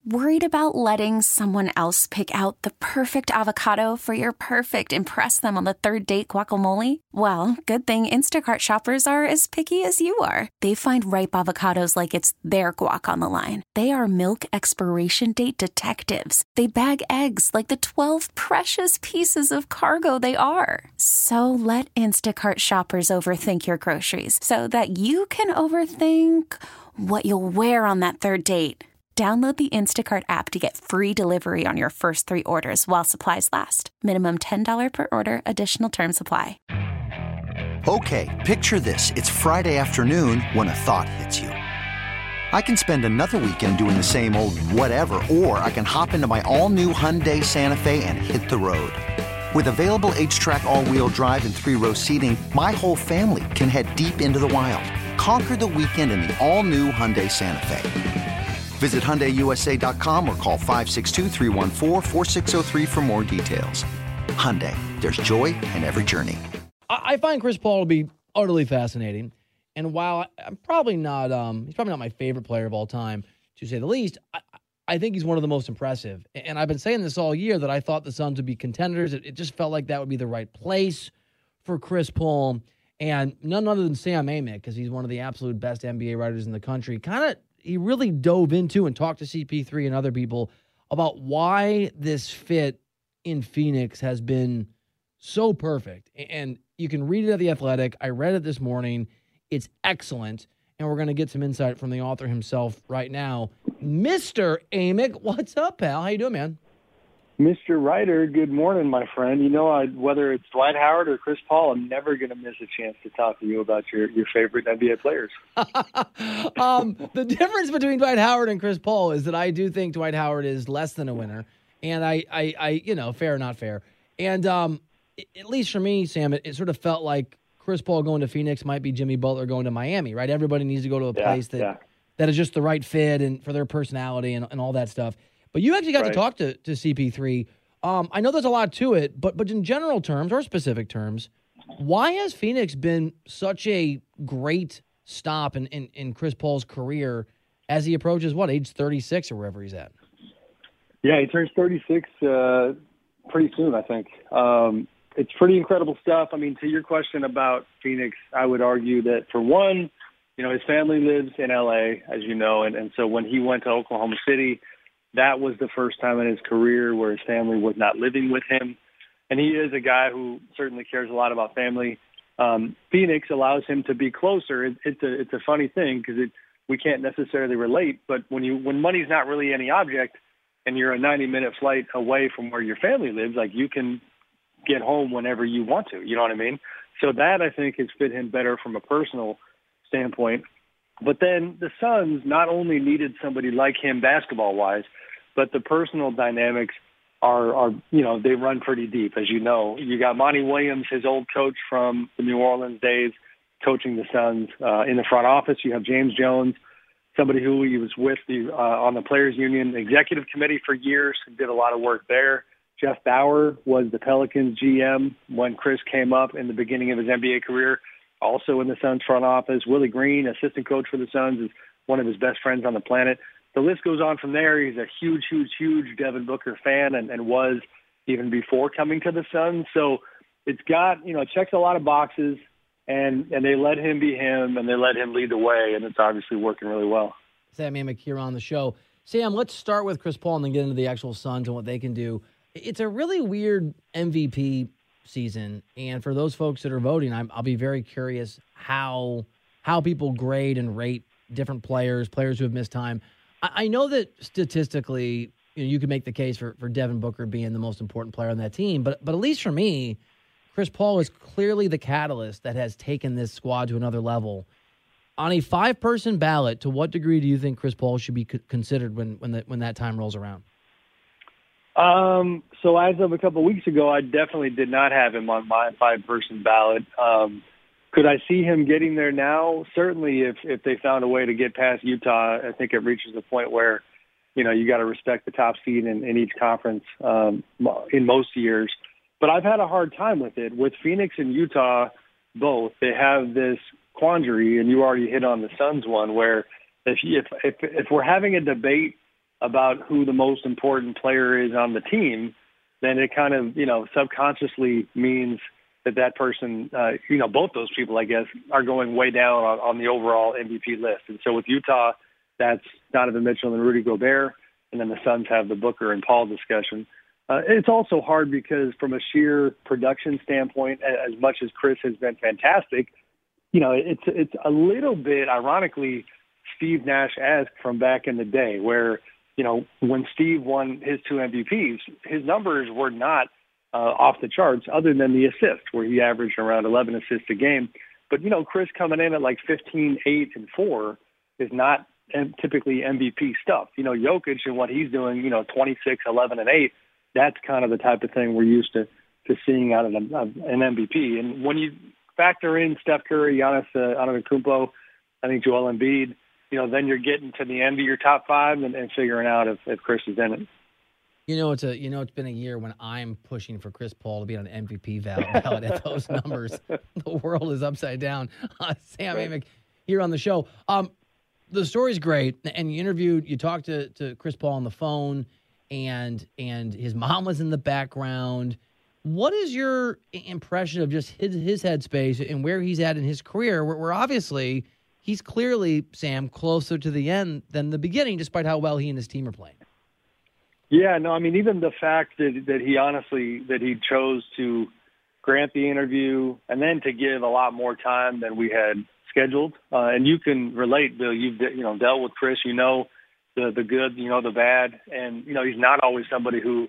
Worried about letting someone else pick out the perfect avocado for your perfect impress them on the third date guacamole? Well, good thing Instacart shoppers are as picky as you are. They find ripe avocados like it's their guac on the line. They are milk expiration date detectives. They bag eggs like the 12 precious pieces of cargo they are. So let Instacart shoppers overthink your groceries so that you can overthink what you'll wear on that third date. Download the Instacart app to get free delivery on your first 3 orders while supplies last. Minimum $10 per order. Additional terms apply. Okay, picture this. It's Friday afternoon when a thought hits you. I can spend another weekend doing the same old whatever, or I can hop into my all-new Hyundai Santa Fe and hit the road. With available H-Track all-wheel drive and 3-row seating, my whole family can head deep into the wild. Conquer the weekend in the all-new Hyundai Santa Fe. Visit HyundaiUSA.com or call 562-314-4603 for more details. Hyundai, there's joy in every journey. I find Chris Paul to be utterly fascinating. And while I'm probably not, he's probably not my favorite player of all time, to say the least, I think he's one of the most impressive. And I've been saying this all year that I thought the Suns would be contenders. It just felt like that would be the right place for Chris Paul. And none other than Sam Amick, because he's one of the absolute best NBA writers in the country, he really dove into and talked to CP3 and other people about why this fit in Phoenix has been so perfect. And you can read it at The Athletic. I read it this morning. It's excellent. And we're going to get some insight from the author himself right now. Mr. Amick, what's up, pal? How you doing, man? Mr. Writer, good morning, my friend. You know, whether it's Dwight Howard or Chris Paul, I'm never going to miss a chance to talk to you about your favorite NBA players. The difference between Dwight Howard and Chris Paul is that I do think Dwight Howard is less than a winner, and I fair or not fair. And at least for me, Sam, it sort of felt like Chris Paul going to Phoenix might be Jimmy Butler going to Miami, right? Everybody needs to go to a place that is just the right fit and for their personality and all that stuff. But you actually got to talk to CP3. I know there's a lot to it, but in general terms or specific terms, why has Phoenix been such a great stop in Chris Paul's career as he approaches, age 36 or wherever he's at? Yeah, he turns 36 pretty soon, I think. It's pretty incredible stuff. I mean, to your question about Phoenix, I would argue that, for one, his family lives in L.A., as you know, and so when he went to Oklahoma City, that was the first time in his career where his family was not living with him. And he is a guy who certainly cares a lot about family. Phoenix allows him to be closer. It's a funny thing because we can't necessarily relate, but when money's not really any object and you're a 90-minute flight away from where your family lives, like, you can get home whenever you want to. You know what I mean? So that, I think, has fit him better from a personal standpoint. But then the Suns not only needed somebody like him basketball-wise, but the personal dynamics are they run pretty deep, as you know. You got Monty Williams, his old coach from the New Orleans days, coaching the Suns. In the front office, you have James Jones, somebody who he was with on the Players Union Executive Committee for years and did a lot of work there. Jeff Bauer was the Pelicans GM when Chris came up in the beginning of his NBA career, also in the Suns front office. Willie Green, assistant coach for the Suns, is one of his best friends on the planet. The list goes on from there. He's a huge, huge, huge Devin Booker fan and was even before coming to the Suns. So it's got, it checks a lot of boxes, and they let him be him, and they let him lead the way, and it's obviously working really well. Sam Amick here on the show. Sam, let's start with Chris Paul and then get into the actual Suns and what they can do. It's a really weird MVP season, and for those folks that are voting, I'll be very curious how people grade and rate different players who have missed time. I know that statistically, you could make the case for Devin Booker being the most important player on that team, but at least for me, Chris Paul is clearly the catalyst that has taken this squad to another level. On a 5-person ballot, to what degree do you think Chris Paul should be considered when that time rolls around? So as of a couple of weeks ago, I definitely did not have him on my 5-person ballot. Could I see him getting there now? Certainly, if they found a way to get past Utah, I think it reaches a point where, you got to respect the top seed in each conference in most years. But I've had a hard time with it. With Phoenix and Utah, both, they have this quandary, and you already hit on the Suns one, where if we're having a debate about who the most important player is on the team, then it kind of, subconsciously means that person, both those people, I guess, are going way down on the overall MVP list. And so with Utah, that's Donovan Mitchell and Rudy Gobert, and then the Suns have the Booker and Paul discussion. It's also hard because from a sheer production standpoint, as much as Chris has been fantastic, it's a little bit, ironically, Steve Nash-esque from back in the day where, when Steve won his 2 MVPs, his numbers were not off the charts other than the assist, where he averaged around 11 assists a game. But, Chris coming in at like 15, 8, and 4 is not typically MVP stuff. Jokic and what he's doing, 26, 11, and 8, that's kind of the type of thing we're used to seeing out of an MVP. And when you factor in Steph Curry, Giannis Antetokounmpo, I think Joel Embiid, then you're getting to the end of your top 5 and figuring out if Chris is in it. It's been a year when I'm pushing for Chris Paul to be on an MVP ballot at those numbers. The world is upside down. Sam Amick here on the show. The story's great, and you talked to Chris Paul on the phone, and his mom was in the background. What is your impression of just his headspace and where he's at in his career, where obviously he's clearly, Sam, closer to the end than the beginning, despite how well he and his team are playing? Yeah, no, I mean, even the fact that he chose to grant the interview and then to give a lot more time than we had scheduled. And you can relate, Bill. You've dealt with Chris. The good, the bad, and he's not always somebody who.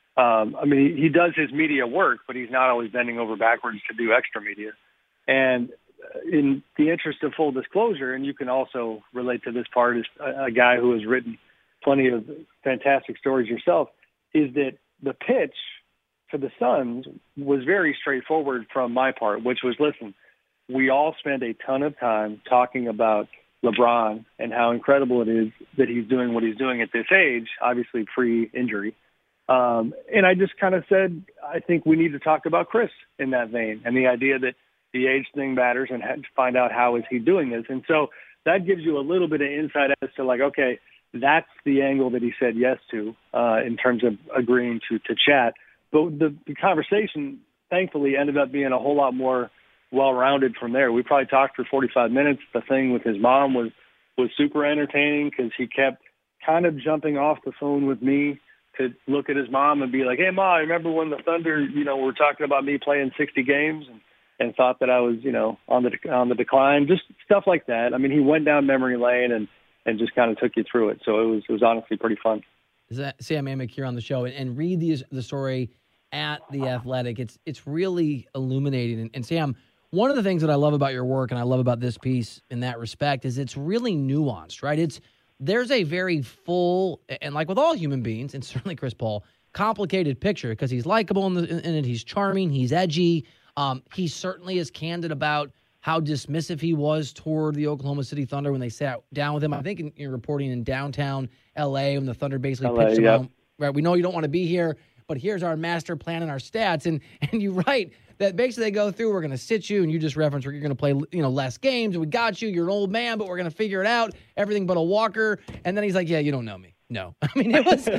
He does his media work, but he's not always bending over backwards to do extra media. And in the interest of full disclosure, and you can also relate to this part as a guy who has written plenty of fantastic stories yourself, is that the pitch for the Suns was very straightforward from my part, which was, listen, we all spend a ton of time talking about LeBron and how incredible it is that he's doing what he's doing at this age, obviously pre-injury. And I just kind of said, I think we need to talk about Chris in that vein, and the idea that the age thing matters and to find out how is he doing this. And so that gives you a little bit of insight as to like, okay, that's the angle that he said yes to in terms of agreeing to chat. But the conversation, thankfully, ended up being a whole lot more well-rounded from there. We probably talked for 45 minutes. The thing with his mom was super entertaining because he kept kind of jumping off the phone with me to look at his mom and be like, hey, Ma, I remember when the Thunder, were talking about me playing 60 games and thought that I was, on the decline, just stuff like that. I mean, he went down memory lane and just kind of took you through it. So it was honestly pretty fun. Sam Amick here on the show, and read the story at The Athletic. It's really illuminating. And Sam, one of the things that I love about your work and I love about this piece in that respect is it's really nuanced, right? There's a very full, and like with all human beings, and certainly Chris Paul, complicated picture because he's likable in it, he's charming, he's edgy. He certainly is candid about how dismissive he was toward the Oklahoma City Thunder when they sat down with him. I think you're reporting in downtown L.A. when the Thunder basically pitched him out. Right, we know you don't want to be here, but here's our master plan and our stats. And you write that basically they go through, we're going to sit you, and you just reference you're going to play less games, and we got you, you're an old man, but we're going to figure it out, everything but a walker. And then he's like, yeah, you don't know me. No. I mean,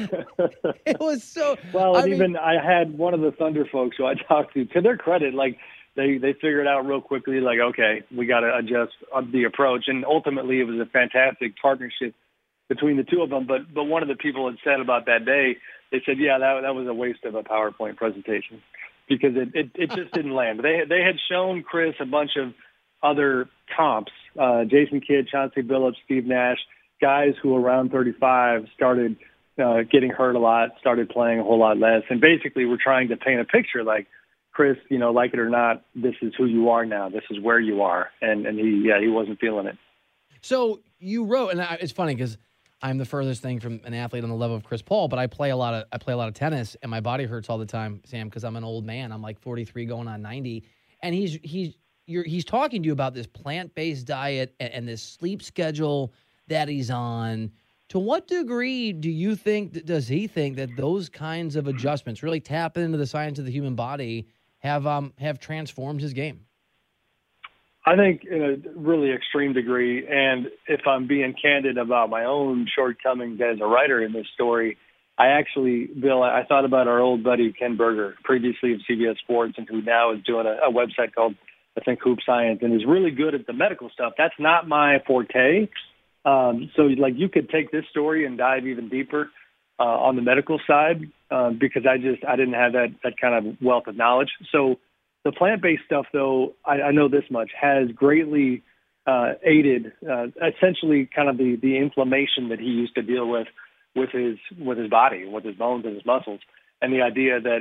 it was so. Well, I had one of the Thunder folks who I talked to their credit, like, They figured out real quickly, like, okay, we got to adjust the approach. And ultimately, it was a fantastic partnership between the two of them. But one of the people had said about that day, they said, yeah, that was a waste of a PowerPoint presentation because it just didn't land. They had shown Chris a bunch of other comps, Jason Kidd, Chauncey Billups, Steve Nash, guys who around 35 started getting hurt a lot, started playing a whole lot less. And basically, we're trying to paint a picture like, Chris, like it or not, this is who you are now. This is where you are. And he wasn't feeling it. So you wrote, and it's funny because I'm the furthest thing from an athlete on the level of Chris Paul, but I play a lot of tennis, and my body hurts all the time, Sam, because I'm an old man. I'm like 43 going on 90. And he's talking to you about this plant-based diet and this sleep schedule that he's on. To what degree does he think that those kinds of adjustments really tap into the science of the human body have transformed his game? I think in a really extreme degree, and if I'm being candid about my own shortcomings as a writer in this story, Bill, I thought about our old buddy Ken Berger, previously of CBS Sports, and who now is doing a website called, I think, Hoop Science, and is really good at the medical stuff. That's not my forte. So, like, you could take this story and dive even deeper on the medical side because I didn't have that kind of wealth of knowledge. So the plant-based stuff, though, I know this much, has greatly aided essentially kind of the inflammation that he used to deal with his body, with his bones and his muscles. And the idea that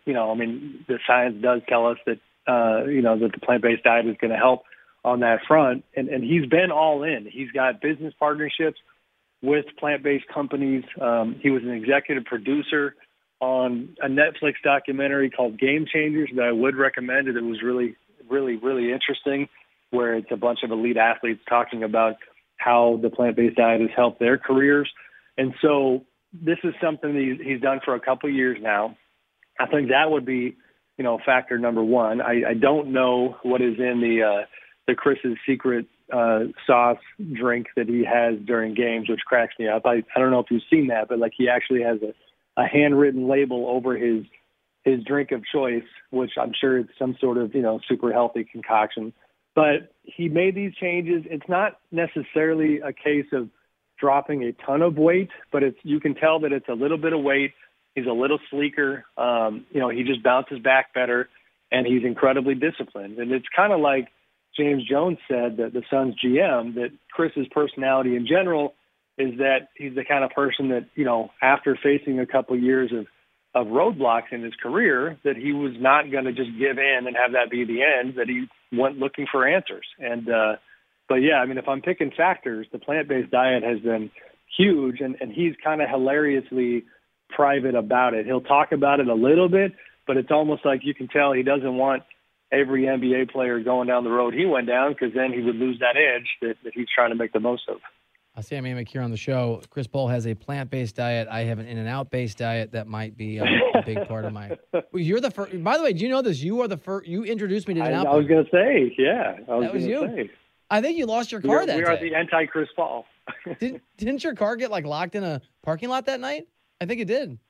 the science does tell us that, that the plant-based diet is going to help on that front. And he's been all in. He's got business partnerships with plant-based companies. He was an executive producer on a Netflix documentary called Game Changers that I would recommend. It was really, really, really interesting, where it's a bunch of elite athletes talking about how the plant-based diet has helped their careers. And so this is something he's done for a couple of years now. I think that would be, factor number one. I don't know what is in the Chris's secret sauce drink that he has during games, which cracks me up. I don't know if you've seen that, but like he actually has a handwritten label over his drink of choice, which I'm sure it's some sort of, super healthy concoction. But he made these changes. It's not necessarily a case of dropping a ton of weight, but you can tell that it's a little bit of weight. He's a little sleeker. He just bounces back better, and he's incredibly disciplined. And it's kind of like James Jones said, that the Suns GM, that Chris's personality in general is that he's the kind of person that, after facing a couple years of roadblocks in his career, that he was not going to just give in and have that be the end, that he went looking for answers. And, but yeah, if I'm picking factors, the plant-based diet has been huge, and he's kind of hilariously private about it. He'll talk about it a little bit, but it's almost like you can tell he doesn't want every NBA player going down the road he went down, because then he would lose that edge that he's trying to make the most of. Sam Amick here on the show. Chris Paul has a plant-based diet. I have an In-N-Out-based diet. That might be a big part of my. You're the first. By the way, do you know this? You are the first. You introduced me to In-N-Out. I was going to say, yeah. That was you. Say. I think you lost your car that day. We are the anti-Chris Paul. Didn't your car get locked in a parking lot that night? I think it did. Did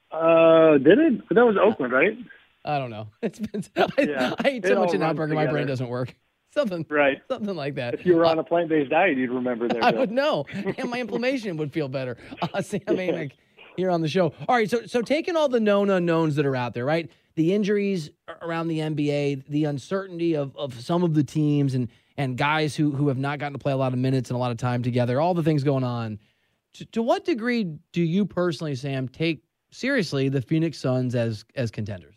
it? But that was Oakland, right? I don't know. It's been. I ate so much In-N-Out burger, my brain doesn't work. Something like that. If you were on a plant-based diet, you'd remember that. I would know, and my inflammation would feel better. Sam Amick here on the show. All right, so taking all the known unknowns that are out there, right? The injuries around the NBA, the uncertainty of some of the teams, and guys who have not gotten to play a lot of minutes and a lot of time together, all the things going on. To what degree do you personally, Sam, take seriously the Phoenix Suns as contenders?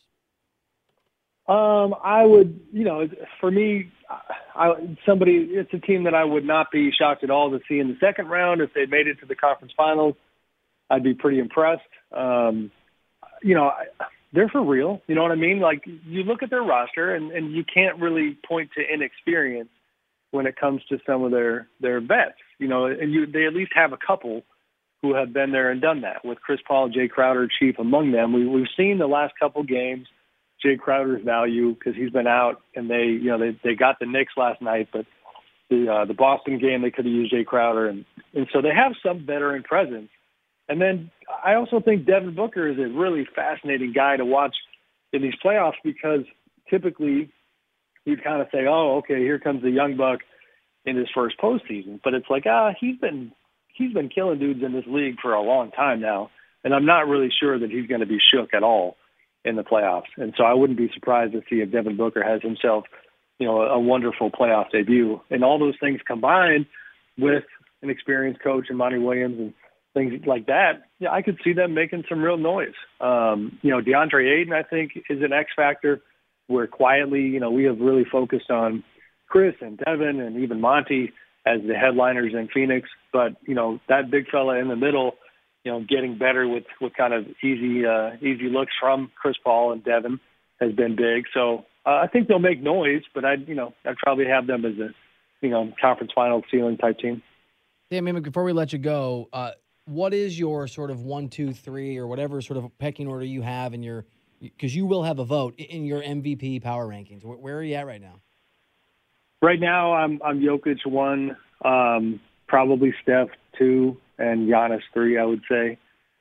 I would, for me, it's a team that I would not be shocked at all to see in the second round. If they made it to the conference finals, I'd be pretty impressed. They're for real. You know what I mean? Like, you look at their roster, and you can't really point to inexperience when it comes to some of their vets. They at least have a couple who have been there and done that, with Chris Paul, Jay Crowder, chief among them. We've seen the last couple games Jay Crowder's value, because he's been out, and they got the Knicks last night, but the Boston game they could have used Jay Crowder, and so they have some veteran presence. And then I also think Devin Booker is a really fascinating guy to watch in these playoffs, because typically you'd kind of say, oh, okay, here comes the young buck in his first postseason, but it's like, he's been killing dudes in this league for a long time now, and I'm not really sure that he's going to be shook at all in the playoffs. And so I wouldn't be surprised to see if Devin Booker has himself, a wonderful playoff debut. And all those things combined with an experienced coach and Monty Williams and things like that, I could see them making some real noise. DeAndre Ayton, I think, is an X factor, where quietly, we have really focused on Chris and Devin and even Monty as the headliners in Phoenix. But, that big fella in the middle, getting better with kind of easy looks from Chris Paul and Devin has been big. So I think they'll make noise, but I'd probably have them as a, conference final ceiling type team. Sam Amick, before we let you go, what is your sort of 1, 2, 3 or whatever sort of pecking order you have in your, because you will have a vote in your MVP power rankings. Where are you at right now? Right now, I'm Jokic 1, probably Steph 2, and Giannis 3, I would say.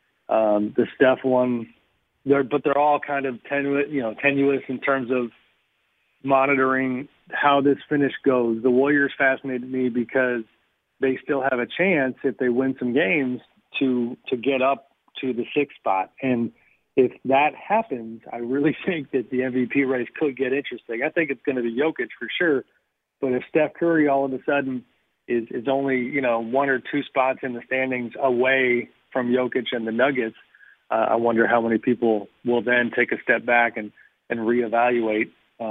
The Steph one, they're all kind of tenuous in terms of monitoring how this finish goes. The Warriors fascinated me because they still have a chance if they win some games to get up to the 6th spot. And if that happens, I really think that the MVP race could get interesting. I think it's going to be Jokic for sure. But if Steph Curry all of a sudden is only, 1 or 2 spots in the standings away from Jokic and the Nuggets, I wonder how many people will then take a step back and reevaluate,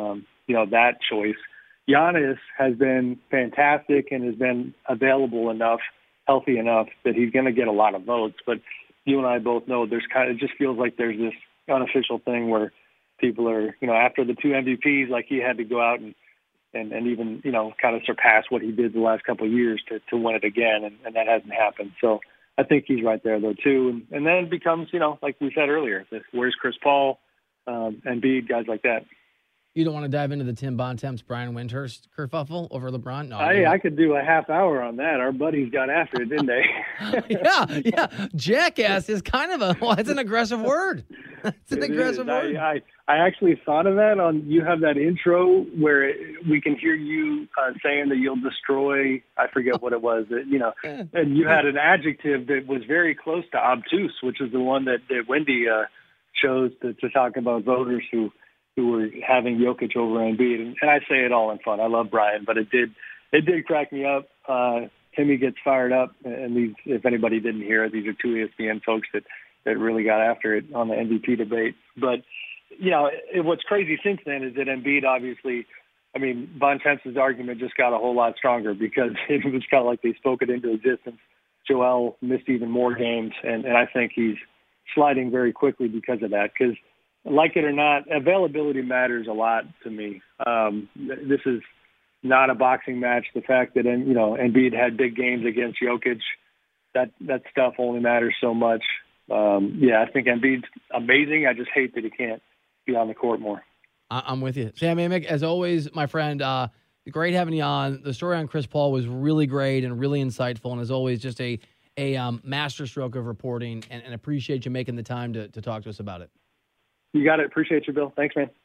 that choice. Giannis has been fantastic and has been available enough, healthy enough that he's going to get a lot of votes. But you and I both know it just feels like there's this unofficial thing where people are, after the 2 MVPs, like he had to go out and even, kind of surpass what he did the last couple of years to win it again. And that hasn't happened. So I think he's right there, though, too. And then it becomes, like we said earlier, where's Chris Paul, Embiid, guys like that. You don't want to dive into the Tim Bontemps, Brian Windhorst kerfuffle over LeBron? No, I could do a half hour on that. Our buddies got after it, didn't they? yeah. Jackass is kind of it's an aggressive word. It's an aggressive word. I actually thought of that you have that intro where we can hear you saying that you'll destroy, I forget what it was, and you had an adjective that was very close to obtuse, which is the one that Wendy chose to talk about voters who were having Jokic over Embiid. And I say it all in fun. I love Brian, but it did crack me up. Timmy gets fired up, and if anybody didn't hear it, these are 2 ESPN folks that really got after it on the MVP debate. But, what's crazy since then is that Embiid obviously, Bontemps' argument just got a whole lot stronger because it was kind of like they spoke it into existence. Joel missed even more games, and I think he's sliding very quickly because of that, because like it or not, availability matters a lot to me. This is not a boxing match. The fact that, Embiid had big games against Jokic, that stuff only matters so much. I think Embiid's amazing. I just hate that he can't be on the court more. I'm with you. Sam Amick, as always, my friend, great having you on. The story on Chris Paul was really great and really insightful, and as always, just a masterstroke of reporting, and appreciate you making the time to talk to us about it. You got it. Appreciate you, Bill. Thanks, man.